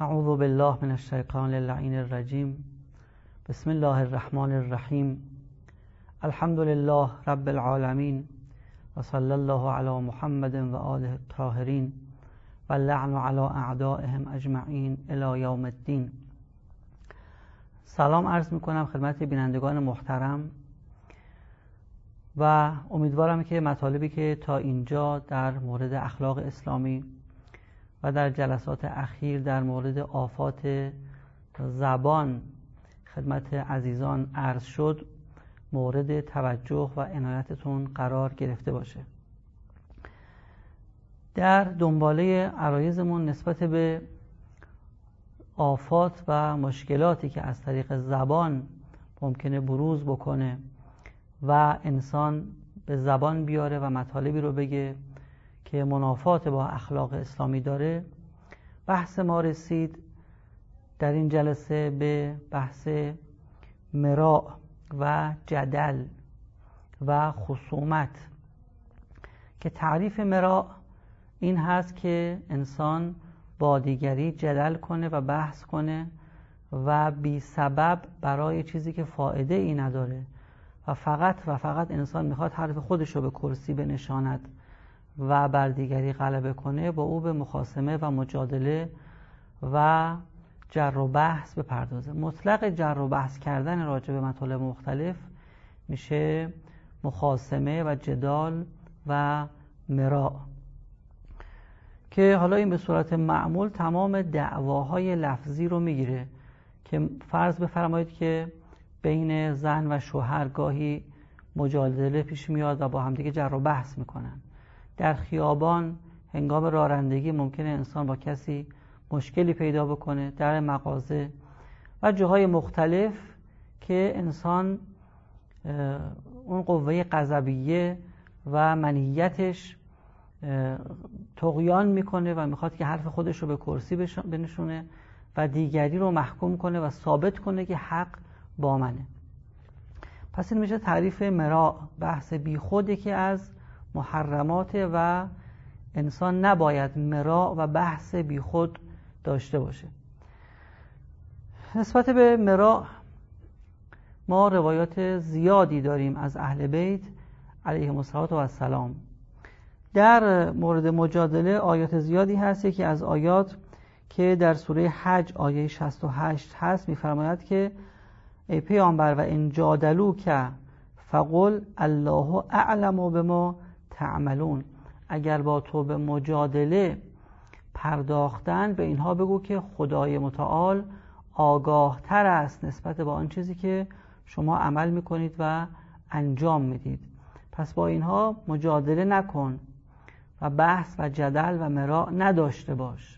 اعوذ بالله من الشیطان اللعین الرجیم. بسم الله الرحمن الرحیم. الحمد لله رب العالمین و صلی الله علی محمد و آله الطاهرین و اللعن علی اعدائهم اجمعین الی یوم الدین. سلام عرض میکنم خدمت بینندگان محترم و امیدوارم که مطالبی که تا اینجا در مورد اخلاق اسلامی و در جلسات اخیر در مورد آفات زبان خدمت عزیزان عرض شد مورد توجه و عنایتتون قرار گرفته باشه. در دنباله عرایضمون نسبت به آفات و مشکلاتی که از طریق زبان ممکنه بروز بکنه و انسان به زبان بیاره و مطالبی رو بگه که منافات با اخلاق اسلامی داره، بحث ما رسید در این جلسه به بحث مراء و جدل و خصومت که تعریف مراء این هست که انسان با دیگری جدل کنه و بحث کنه و بی سبب برای چیزی که فایده ای نداره و فقط انسان میخواد حرف خودش رو به کرسی بنشاند و بر دیگری غلبه کنه، با او به مخاصمه و مجادله و جر و بحث بپردازه. مطلق جر و بحث کردن راجع به مطالب مختلف میشه مخاصمه و جدال و مراء، که حالا این به صورت معمول تمام دعواهای لفظی رو میگیره که فرض بفرمایید که بین زن و شوهر گاهی مجادله پیش میاد و با همدیگه جر و بحث میکنن. در خیابان هنگام رانندگی ممکنه انسان با کسی مشکلی پیدا بکنه، در مغازه و جاهای مختلف که انسان اون قوه غضبیه و منیتش طغیان میکنه و میخواد که حرف خودش رو به کرسی بنشونه و دیگری رو محکوم کنه و ثابت کنه که حق با منه. پس این میشه تعریف مراء، بحث بی خوده که از محرمات و انسان نباید مراء و بحث بی خود داشته باشه. نسبت به مراء ما روایات زیادی داریم از اهل بیت علیهم السلام. در مورد مجادله آیات زیادی هست. یکی از آیات که در سوره حج آیه 68 هست میفرماید که ای پیامبر و ان جادلوک فقل الله اعلم بما تعملون، اگر با تو به مجادله پرداختن به اینها بگو که خدای متعال آگاه تر است نسبت به آن چیزی که شما عمل میکنید و انجام میدید. پس با اینها مجادله نکن و بحث و جدل و مراء نداشته باش.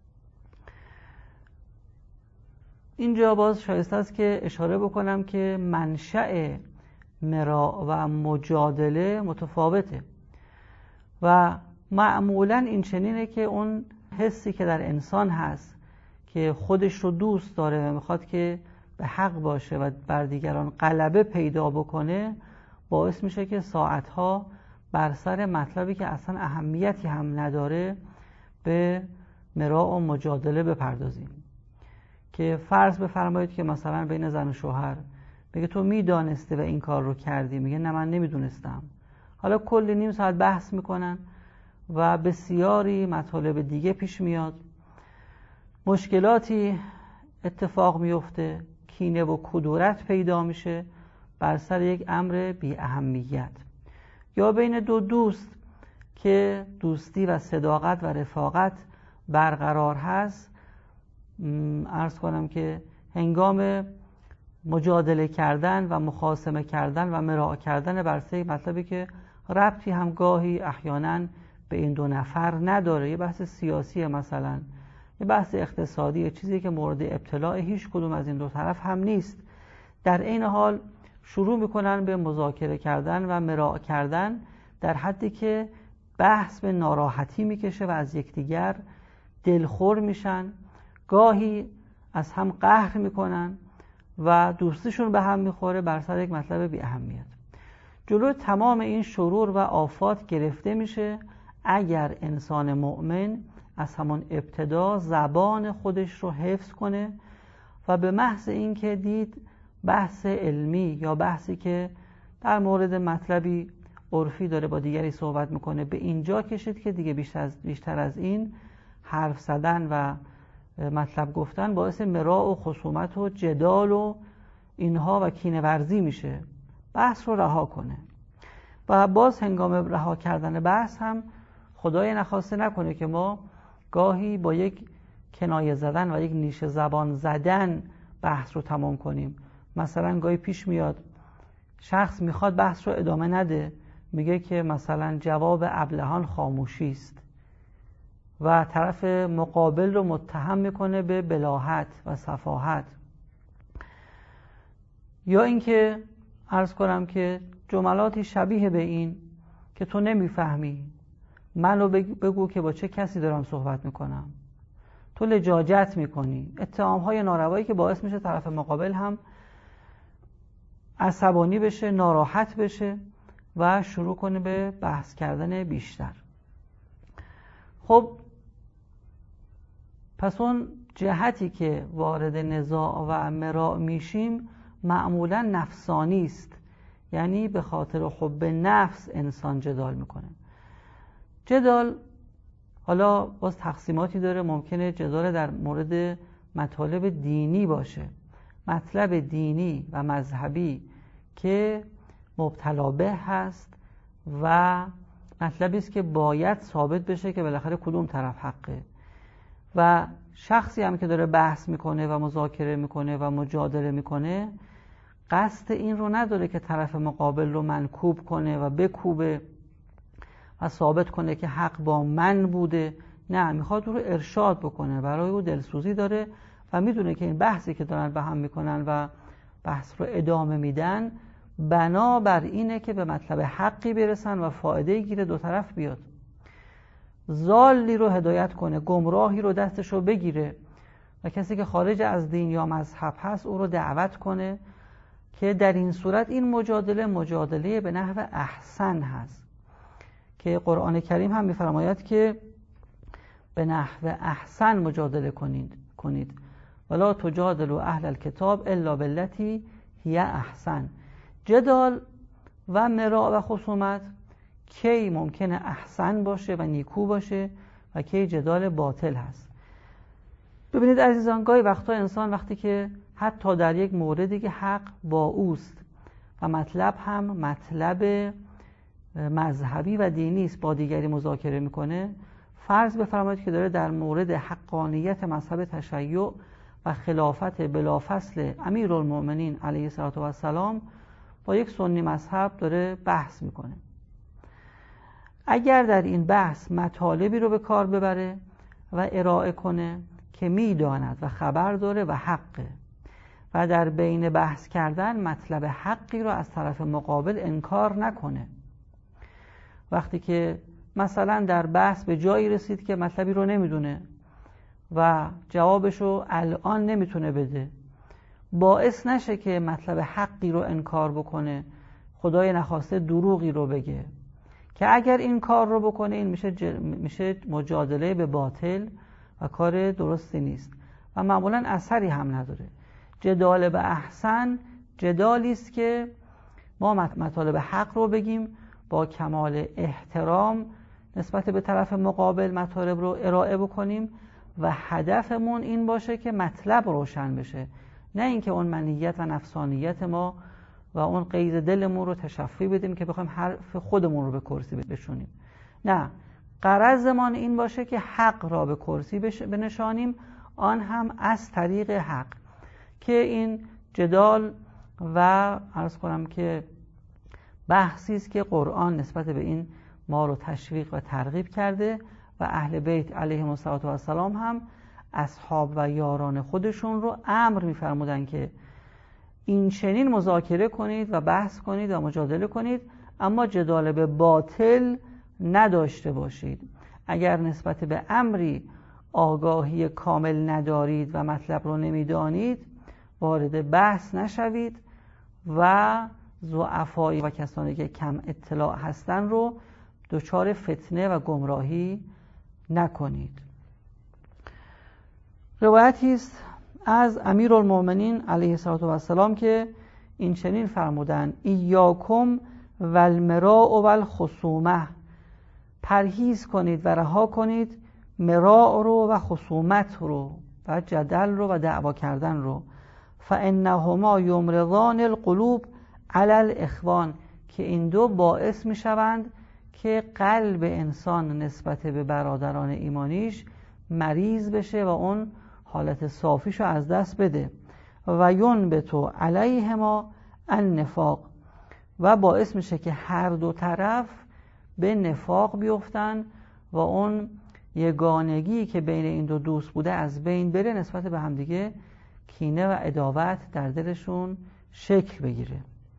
اینجا باز شایسته است که اشاره بکنم که منشأ مراء و مجادله متفاوته و معمولا این چنینه که اون حسی که در انسان هست که خودش رو دوست داره و میخواد که به حق باشه و بر دیگران غلبه پیدا بکنه، باعث میشه که ساعتها بر سر مطلبی که اصلا اهمیتی هم نداره به مراء و مجادله بپردازیم. که فرض بفرمایید که مثلا بین زن و شوهر میگه تو میدانسته و این کار رو کردی، میگه نه من نمیدونستم. حالا کلی نیم ساعت بحث میکنن و بسیاری مطالب دیگه پیش میاد، مشکلاتی اتفاق میفته، کینه و کدورت پیدا میشه بر سر یک امر بی اهمیت. یا بین دو دوست که دوستی و صداقت و رفاقت برقرار هست، عرض کنم که هنگام مجادله کردن و مخاصمه کردن و مراء کردن بر سر مطلبی که ربطی هم گاهی احیانا به این دو نفر نداره، یه بحث سیاسی مثلا، یه بحث اقتصادی، چیزی که مورد ابتلاع هیچ کدوم از این دو طرف هم نیست، در این حال شروع میکنن به مذاکره کردن و مراء کردن در حدی که بحث به ناراحتی میکشه و از یکدیگر دلخور میشن، گاهی از هم قهر میکنن و دوستشون به هم میخوره بر سر یک مطلب بی اهمیت. جلوی تمام این شرور و آفات گرفته میشه اگر انسان مؤمن از همون ابتدا زبان خودش رو حفظ کنه و به محض اینکه دید بحث علمی یا بحثی که در مورد مطلبی عرفی داره با دیگری صحبت میکنه به اینجا کشید که دیگه بیشتر از این حرف زدن و مطلب گفتن باعث مراء و خصومت و جدال و اینها و کینه ورزی میشه. بحث رو رها کنه و باز هنگام رها کردن بحث هم خدای نخواسته نکنه که ما گاهی با یک کنایه زدن و یک نیش زبان زدن بحث رو تمام کنیم. مثلا گاهی پیش میاد شخص میخواد بحث رو ادامه نده، میگه که مثلا جواب ابلهان خاموشی است و طرف مقابل رو متهم میکنه به بلاهت و سفاهت. یا اینکه عرض کنم که جملاتی شبیه به این که تو نمیفهمی، منو بگو که با چه کسی دارم صحبت میکنم، تو لجاجت میکنی، اتهامهای ناروایی که باعث میشه طرف مقابل هم عصبانی بشه، ناراحت بشه و شروع کنه به بحث کردن بیشتر. خب پس اون جهتی که وارد نزاع و مراء میشیم معمولا نفسانی است، یعنی به خاطر حب نفس انسان جدال میکنه. جدال حالا باز تقسیماتی داره، ممکنه جدال در مورد مطالب دینی باشه، مطلب دینی و مذهبی که مبتلا به هست و مطلبی است که باید ثابت بشه که بالاخره کدوم طرف حقه و شخصی هم که داره بحث میکنه و مذاکره میکنه و مجادله میکنه قصد این رو نداره که طرف مقابل رو منکوب کنه و بکوبه و ثابت کنه که حق با من بوده، نه، میخواد او رو ارشاد بکنه، برای او دلسوزی داره و میدونه که این بحثی که دارن به هم میکنن و بحث رو ادامه میدن بنابر اینه که به مطلب حقی برسن و فایده گیره دو طرف بیاد. ضالی رو هدایت کنه، گمراهی رو دستش رو بگیره و کسی که خارج از دین یا مذهب هست او رو دعوت کنه که در این صورت این مجادله به نحو احسن هست که قرآن کریم هم می‌فرماید که به نحو احسن مجادله کنید ولا تجادلوا اهل الکتاب الا بالتی هی احسن. جدال و مراء و خصومت کی ممکنه احسن باشه و نیکو باشه و کی جدال باطل هست. ببینید عزیزان، گاهی وقتا انسان وقتی که حتی در یک موردی که حق با اوست و مطلب هم مطلب مذهبی و دینی است با دیگری مذاکره میکنه، فرض بفرمایید که داره در مورد حقانیت مذهب تشیع و خلافت بلافصل امیرالمؤمنین علیه الصلوة و السلام با یک سنی مذهب داره بحث میکنه. اگر در این بحث مطالبی رو به کار ببره و ارائه کنه که میداند و خبر داره و حقه و در بین بحث کردن مطلب حقی رو از طرف مقابل انکار نکنه، وقتی که مثلا در بحث به جایی رسید که مطلبی رو نمیدونه و جوابش رو الان نمیتونه بده، باعث نشه که مطلب حقی رو انکار بکنه، خدای نخواسته دروغی رو بگه که اگر این کار رو بکنه این میشه مجادله به باطل و کار درستی نیست و معمولا اثری هم نداره. جدال به احسن جدالی است که ما مطالب حق رو بگیم، با کمال احترام نسبت به طرف مقابل مطالب رو ارائه بکنیم و هدفمون این باشه که مطلب روشن بشه، نه اینکه اون منیت و نفسانیت ما و اون غیظ دلمون رو تشفی بدیم که بخوایم حرف خودمون رو به کرسی بشونیم. نه، غرضمون این باشه که حق را به کرسی بنشانیم، آن هم از طریق حق، که این جدال و عرض کنم که بحثی است که قرآن نسبت به این ما رو تشویق و ترغیب کرده و اهل بیت علیهم السلام هم اصحاب و یاران خودشون رو امر می‌فرمودن که این چنین مذاکره کنید و بحث کنید و مجادله کنید، اما جدال به باطل نداشته باشید. اگر نسبت به امری آگاهی کامل ندارید و مطلب رو نمیدانید وارد بحث نشوید و ضعفایی و کسانی که کم اطلاع هستن رو دچار فتنه و گمراهی نکنید. روایتی است از امیرالمؤمنین علیه السلام که این چنین فرمودند: ایاکم والمراء والخصومه، پرهیز کنید و رها کنید مراء رو و خصومت رو و جدل رو و دعوا کردن رو. فانهما یمرضان القلوب علی الاخوان، که این دو باعث می شوند که قلب انسان نسبت به برادران ایمانیش مریض بشه و اون حالت صافیشو از دست بده. و ینبتو علیهما النفاق، و باعث میشه که هر دو طرف به نفاق بیفتن و اون یگانگی که بین این دو دوست بوده از بین بره، نسبت به همدیگه کینه و عداوت در دلشون شکل بگیره.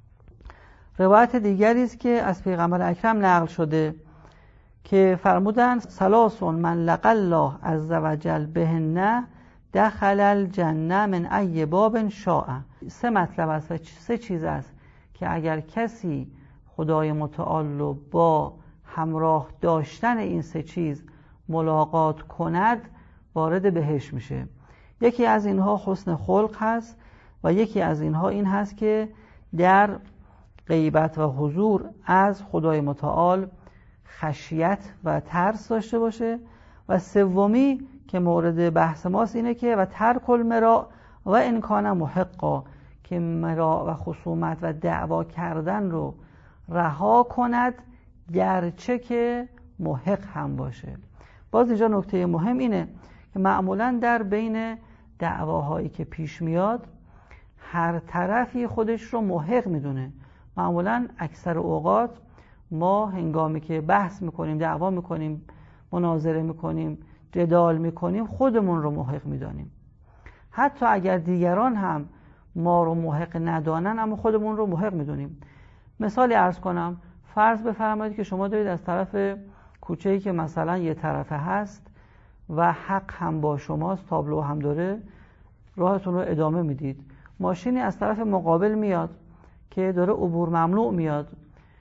روایت دیگری است که از پیغمبر اکرم نقل شده که فرمودند: ثلاث من لقى الله عز وجل بهن دخل الجنه من ای باب شاء. سه مطلب است و سه چیز است که اگر کسی خدای متعال رو با همراه داشتن این سه چیز ملاقات کند وارد بهشت میشه. یکی از اینها حسن خلق هست و یکی از اینها این هست که در غیبت و حضور از خدای متعال خشیت و ترس داشته باشه. و سومی که مورد بحث ماست اینه که و ترک المراء و ان کان محقا، که مراء و خصومت و دعوا کردن رو رها کند گرچه که محق هم باشه. باز اینجا نکته مهم اینه که معمولا در بین دعواهایی که پیش میاد هر طرفی خودش رو محق میدونه. معمولا اکثر اوقات ما هنگامی که بحث میکنیم، دعوا میکنیم، مناظره میکنیم، جدال میکنیم، خودمون رو محق میدانیم. حتی اگر دیگران هم ما رو محق ندانن اما خودمون رو محق میدونیم. مثالی عرض کنم، فرض بفرمایید که شما دارید از طرف کوچه‌ای که مثلا یه طرفه هست و حق هم با شماست، تابلو هم داره، راهتون رو ادامه میدید. ماشینی از طرف مقابل میاد که داره عبور ممنوع میاد،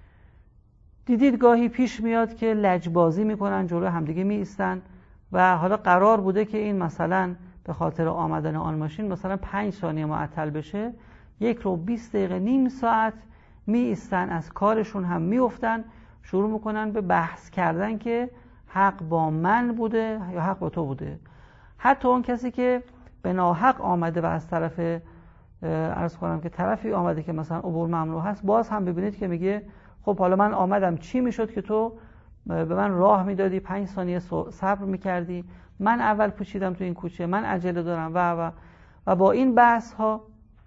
دیدید گاهی پیش میاد که لجبازی میکنن، جلو همدیگه میایستن و حالا قرار بوده که این مثلا به خاطر آمدن آن ماشین مثلا 5 ثانیه معطل بشه، 1 رو 20 دقیقه نیم ساعت میایستن، از کارشون هم میافتن، شروع میکنن به بحث کردن که حق با من بوده یا حق با تو بوده. حتی اون کسی که به ناحق آمده و از طرف عرض کنم که طرفی آمده که مثلا عبور ممنوع هست، باز هم ببینید که میگه خب حالا من آمدم، چی میشد که تو به من راه میدادی، 5 ثانیه صبر میکردی، من اول پوشیدم تو این کوچه، من عجله دارم و با این بحث ها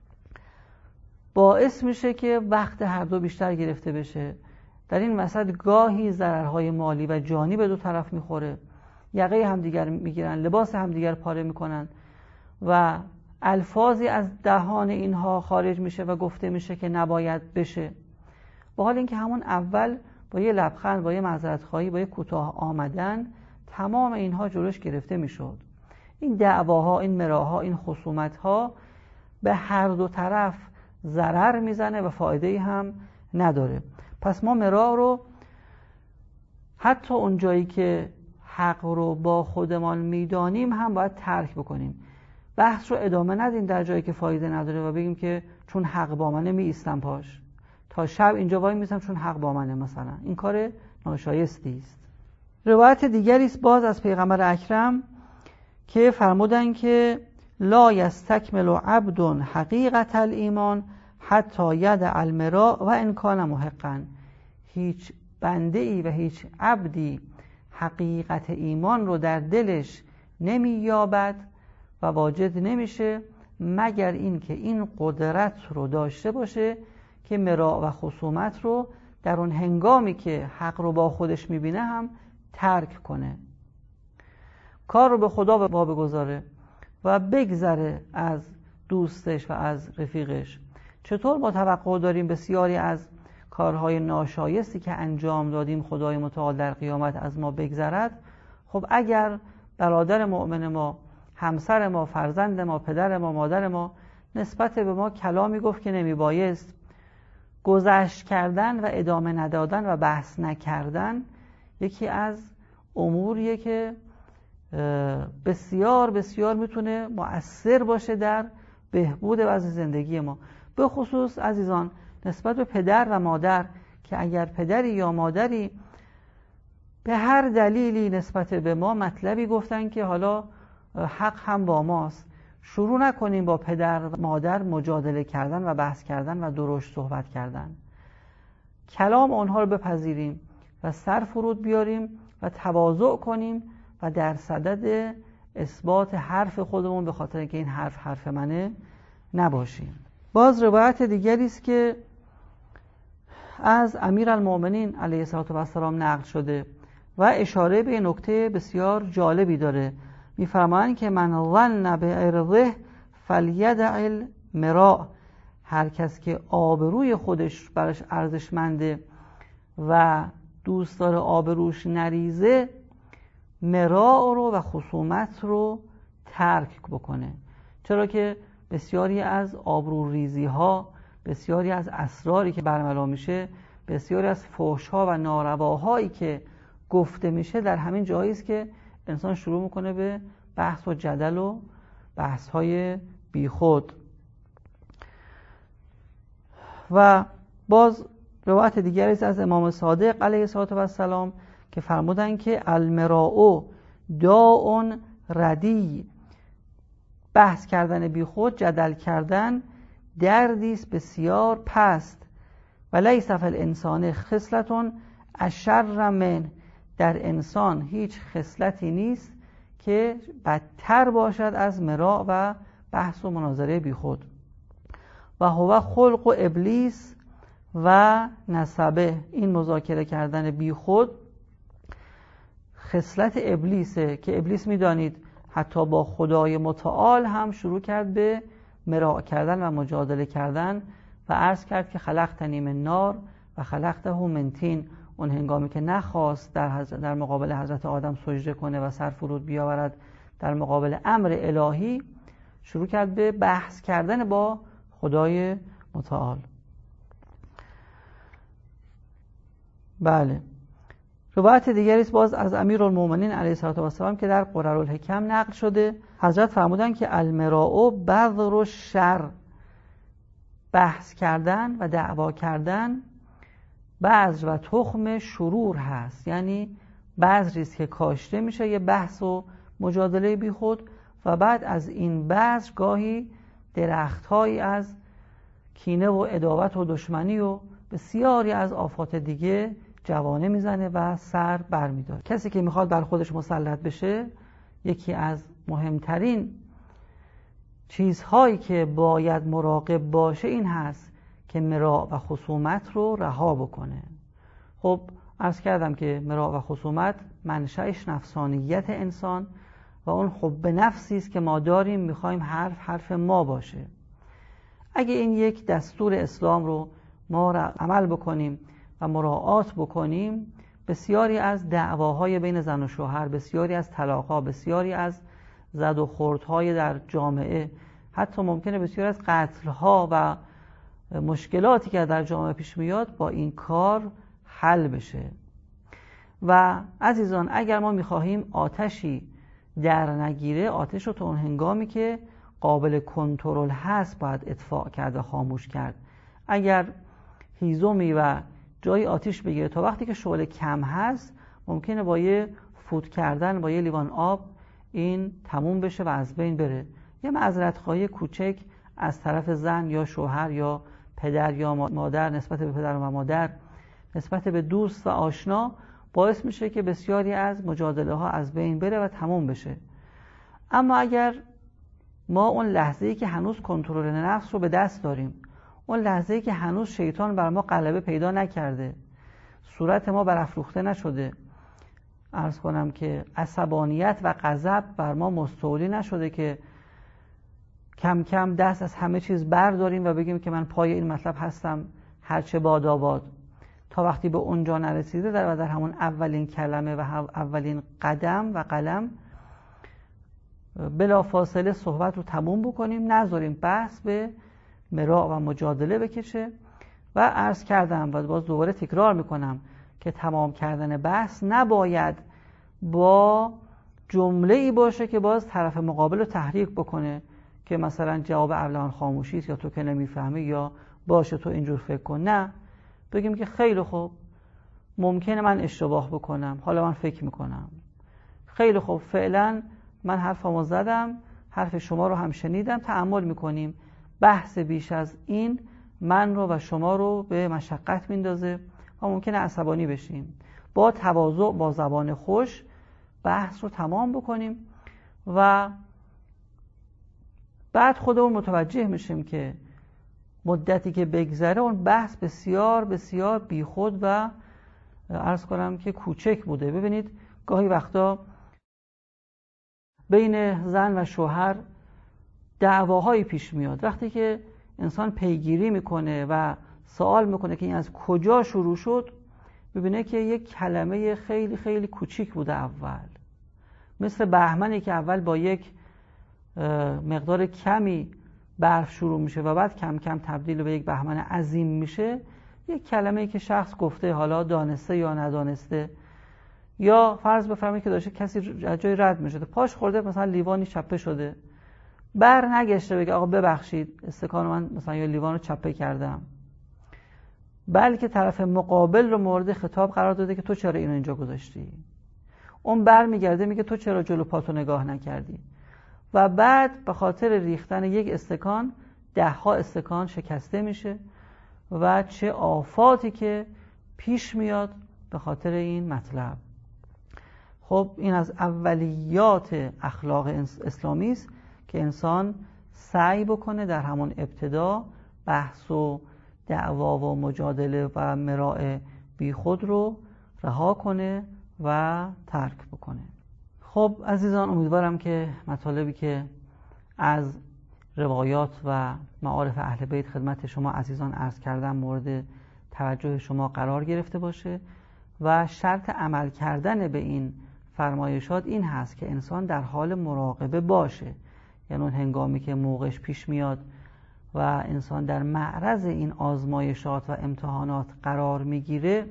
باعث میشه که وقت هر دو بیشتر گرفته بشه. در این وسط گاهی ضررهای مالی و جانی به دو طرف میخوره، یقه همدیگر میگیرن، لباس همدیگر پاره میکنن و الفاظی از دهان اینها خارج میشه و گفته میشه که نباید بشه، با حال اینکه همون اول با یه لبخند، با یه معذرت‌خواهی، با یه کوتاه آمدن تمام اینها جلوش گرفته میشد. این دعواها، این مراها، این خصومت‌ها به هر دو طرف ضرر میزنه و فایده‌ای هم نداره. پس ما مرا رو حتی اون جایی که حق رو با خودمان میدانیم هم باید ترک بکنیم. بحث رو ادامه ندیم در جایی که فایده نداره و بگیم که چون حق با منه می ایستم پاش، تا شب اینجا وای میستم چون حق با منه. مثلا این کار ناشایستی است. روایت دیگری است باز از پیغمبر اکرم که فرمودن که لا یستکمل عبد حقیقت الایمان حتی یدع المراء و ان کان محقا. هیچ بنده ای و هیچ عبدی حقیقت ایمان رو در دلش نمییابد و واجد نمیشه مگر این که این قدرت رو داشته باشه که مراء و خصومت رو در اون هنگامی که حق رو با خودش میبینه هم ترک کنه، کار رو به خدا بگذاره و بگذره از دوستش و از رفیقش. چطور ما توقع داریم بسیاری از کارهای ناشایستی که انجام دادیم خدای متعال در قیامت از ما بگذرد؟ خب اگر برادر مؤمن ما، همسر ما، فرزند ما، پدر ما، مادر ما نسبت به ما کلامی گفت که نمیبایست، گذشت کردن و ادامه ندادن و بحث نکردن یکی از اموریه که بسیار بسیار میتونه مؤثر باشه در بهبود وضع زندگی ما. به خصوص عزیزان نسبت به پدر و مادر، که اگر پدری یا مادری به هر دلیلی نسبت به ما مطلبی گفتن که حالا حق هم با ماست، شروع نکنیم با پدر و مادر مجادله کردن و بحث کردن و درشت صحبت کردن. کلام آنها رو بپذیریم و سر فرود بیاریم و تواضع کنیم و در صدد اثبات حرف خودمون به خاطر اینکه این حرف منه نباشیم. باز روایت دیگری است که از امیرالمؤمنین علیه السلام نقل شده و اشاره به نکته بسیار جالبی داره. می‌فرمایند که من ظن بعرضه فلیدع المراء، هر کس که آبروی خودش براش ارزشمنده و دوست داره آبروش نریزه، مراء رو و خصومت رو ترک بکنه. چرا که بسیاری از آبروریزی ها، بسیاری از اسراری که برملا میشه، بسیاری از فحش‌ها و نارواهایی که گفته میشه در همین جایی است که انسان شروع میکنه به بحث و جدل و بحث‌های بیخود. و باز روایت دیگری است از امام صادق علیه السلام که فرمودند که المراء داء ردی، بحث کردن بیخود، جدل کردن دردی است بسیار پست. و لیس فی الانسان خصلة اشر من، در انسان هیچ خصلتی نیست که بدتر باشد از مراء و بحث و مناظره بیخود. و هو خلق ابلیس و نسبه، این مذاکره کردن بیخود خصلت ابلیسه که ابلیس میدانید حتی با خدای متعال هم شروع کرد به مراء کردن و مجادله کردن و عرض کرد که خلقتنی من نار و خلقته من طین. اون هنگامی که نخواست در مقابل حضرت آدم سجده کنه و سر فرود بیاورد در مقابل امر الهی، شروع کرد به بحث کردن با خدای متعال. بله، روایت دیگری است باز از امیرالمؤمنین علیه السلام که در قررالحکم نقل شده. حضرت فرمودند که المراء بذر الشر، بحث کردن و دعوا کردن بذر و تخم شرور هست. یعنی بذری است که کاشته میشه، یه بحث و مجادله بی خود، و بعد از این بذر گاهی درختهایی از کینه و عداوت و دشمنی و بسیاری از آفات دیگه جوانه میزنه و سر بر میداره. کسی که میخواد بر خودش مسلط بشه، یکی از مهمترین چیزهایی که باید مراقب باشه این هست که مراء و خصومت رو رها بکنه. خب عرض کردم که مراء و خصومت منشأش نفسانیت انسان و اون حب نفسی است که ما داریم، میخوایم حرف ما باشه. اگه این یک دستور اسلام رو ما عمل بکنیم و مراعات بکنیم، بسیاری از دعواهای بین زن و شوهر، بسیاری از طلاق‌ها، بسیاری از زد و خوردهای در جامعه، حتی ممکنه بسیاری از قتل‌ها و مشکلاتی که در جامعه پیش میاد با این کار حل بشه. و عزیزان اگر ما می‌خواهیم آتشی در نگیره، آتش رو تا اون هنگامی که قابل کنترل هست باید اطفاء کرد و خاموش کرد. اگر هیزمی و جای آتش بگیره تا وقتی که شعله کم هست، ممکنه با یه فوت کردن با یه لیوان آب این تموم بشه و از بین بره. یه معذرت‌خواهی کوچک از طرف زن یا شوهر یا پدر یا مادر نسبت به پدر و مادر، نسبت به دوست و آشنا، باعث میشه که بسیاری از مجادله ها از بین بره و تموم بشه. اما اگر ما اون لحظه‌ای که هنوز کنترل نفس رو به دست داریم، اون لحظه‌ای که هنوز شیطان بر ما غلبه پیدا نکرده، صورت ما برافروخته نشده، عرض کنم که عصبانیت و غضب بر ما مستولی نشده که کم کم دست از همه چیز برداریم و بگیم که من پای این مطلب هستم هرچه باد آباد، تا وقتی به اونجا نرسیده در همون اولین کلمه و اولین قدم و قلم بلا فاصله صحبت رو تموم بکنیم، نذاریم بحث به مراء و مجادله بکشه. و عرض کردم و باز دوباره تکرار میکنم که تمام کردن بحث نباید با جمله ای باشه که باز طرف مقابل رو تحریک بکنه که مثلا جواب ابلهان خاموشی است، یا تو که نمیفهمی، یا باشه تو اینجور فکر کن. نه، بگیم که خیلی خوب، ممکنه من اشتباه بکنم، حالا من فکر میکنم. خیلی خوب، فعلا من حرفمو زدم، حرف شما رو هم شنیدم، تأمل میکنیم. بحث بیش از این من رو و شما رو به مشقت میندازه و ممکنه عصبانی بشیم. با تواضع، با زبان خوش بحث رو تمام بکنیم و بعد خودمون متوجه میشیم که مدتی که بگذره اون بحث بسیار بسیار بیخود و عرض کنم که کوچک بوده. ببینید گاهی وقتا بین زن و شوهر دعواهایی پیش میاد. وقتی که انسان پیگیری میکنه و سوال میکنه که این از کجا شروع شد، ببینه که یک کلمه خیلی خیلی کوچیک بوده اول، مثل بهمنی که اول با یک مقدار کمی برف شروع میشه و بعد کم کم تبدیل به یک بهمن عظیم میشه. یک کلمه‌ای که شخص گفته، حالا دانسته یا ندانسته، یا فرض بفرمایید که داشته کسی از جای رد میشه، پاش خورده مثلا لیوانی چپه شده، بر نگشته بگه آقا ببخشید استکان من مثلا یا لیوان رو چپه کردم، بلکه طرف مقابل رو مورد خطاب قرار داده که تو چرا اینو اینجا گذاشتی. اون بر میگرده میگه تو چرا جلو پاتو نگاه نکردی. و بعد به خاطر ریختن یک استکان 10 استکان شکسته میشه و چه آفاتی که پیش میاد به خاطر این مطلب. خب این از اولیات اخلاق اسلامی است که انسان سعی بکنه در همون ابتدا بحث و دعوا و مجادله و مراء بیخود رو رها کنه و ترک بکنه. خب عزیزان، امیدوارم که مطالبی که از روایات و معارف اهل بیت خدمت شما عزیزان عرض کردم مورد توجه شما قرار گرفته باشه و شرط عمل کردن به این فرمایشات این هست که انسان در حال مراقبه باشه. یعنی اون هنگامی که موقعش پیش میاد و انسان در معرض این آزمایشات و امتحانات قرار میگیره،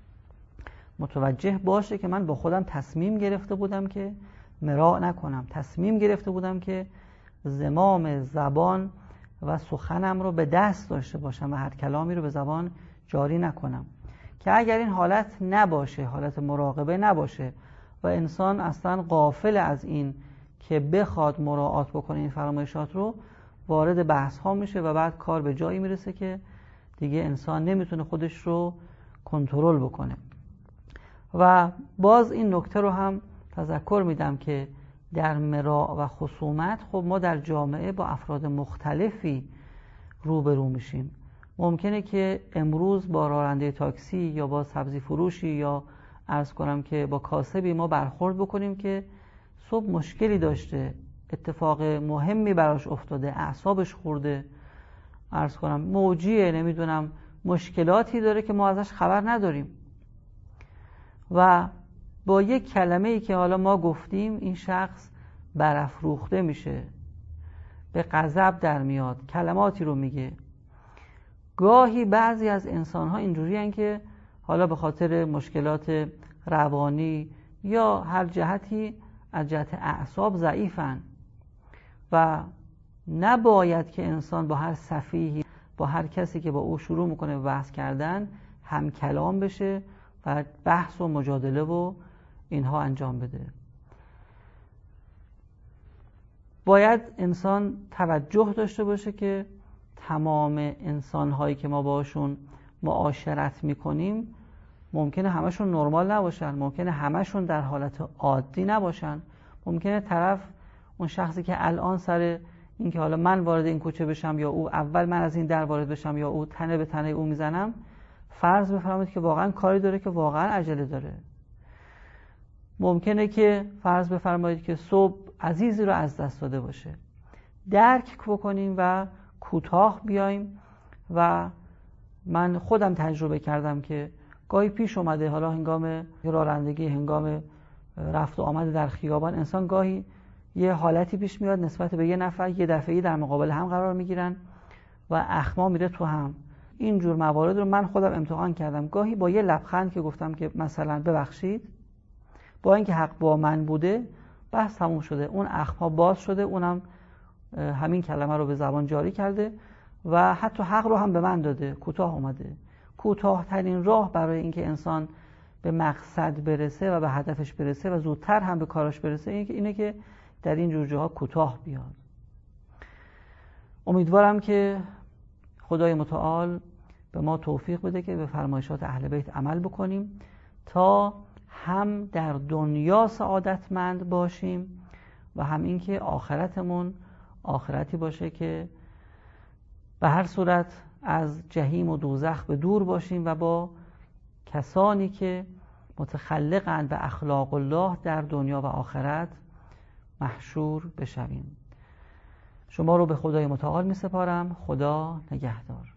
متوجه باشه که من با خودم تصمیم گرفته بودم که مراء نکنم، تصمیم گرفته بودم که زمام زبان و سخنم رو به دست داشته باشم و هر کلامی رو به زبان جاری نکنم. که اگر این حالت نباشه، حالت مراقبه نباشه و انسان اصلا غافل از این که بخواد مراعات بکنه این فرمایشات رو، وارد بحث ها میشه و بعد کار به جایی میرسه که دیگه انسان نمیتونه خودش رو کنترل بکنه. و باز این نکته رو هم تذکر میدم که در مراء و خصومت خب ما در جامعه با افراد مختلفی روبرو میشیم. ممکنه که امروز با راننده تاکسی یا با سبزی فروشی یا عرض کنم که با کاسبی ما برخورد بکنیم که صبح مشکلی داشته، اتفاق مهمی براش افتاده، اعصابش خورده، عرض کنم موجیه، نمیدونم مشکلاتی داره که ما ازش خبر نداریم و با یک کلمه‌ای که حالا ما گفتیم این شخص برافروخته میشه، به غضب در میاد، کلماتی رو میگه. گاهی بعضی از انسان‌ها اینجوری هستند که حالا به خاطر مشکلات روانی یا هر جهتی از جهت اعصاب ضعیفن و نباید که انسان با هر سفیهی، با هر کسی که با او شروع میکنه بحث کردن هم کلام بشه و بحث و مجادله و اینها انجام بده. باید انسان توجه داشته باشه که تمام انسان‌هایی که ما باشون معاشرت میکنیم ممکنه همشون نرمال نباشن، ممکنه همشون در حالت عادی نباشن، ممکنه طرف اون شخصی که الان سر این که حالا من وارد این کوچه بشم یا او اول من از این در وارد بشم یا او تنه به تنه او میزنم، فرض بفرمایید که واقعا کاری داره که واقعا عجله داره. ممکنه که فرض بفرمایید که صبح عزیزی رو از دست داده باشه. درک بکنیم و کوتاه بیایم. و من خودم تجربه کردم که گاهی پیش اومده، حالا هنگام رانندگی، هنگام رفت و آمد در خیابان، انسان گاهی یه حالتی پیش میاد نسبت به یه نفر، یه دفعه‌ای در مقابل هم قرار میگیرن و اخما میره تو هم. این جور موارد رو من خودم امتحان کردم. گاهی با یه لبخند که گفتم که مثلا ببخشید، با اینکه حق با من بوده، بحث تموم شده، اون اخم‌ها باز شده، اونم همین کلمه رو به زبان جاری کرده و حتی حق رو هم به من داده، کوتاه اومده. کوتاه‌ترین راه برای اینکه انسان به مقصد برسه و به هدفش برسه و زودتر هم به کاراش برسه اینه که در این جور جاها کوتاه بیاد. امیدوارم که خدای متعال به ما توفیق بده که به فرمایشات اهل بیت عمل بکنیم تا هم در دنیا سعادتمند باشیم و هم اینکه آخرتمون آخرتی باشه که به هر صورت از جهیم و دوزخ به دور باشیم و با کسانی که متخلقند به اخلاق الله در دنیا و آخرت محشور بشویم. شما رو به خدای متعال می سپارم. خدا نگهدار.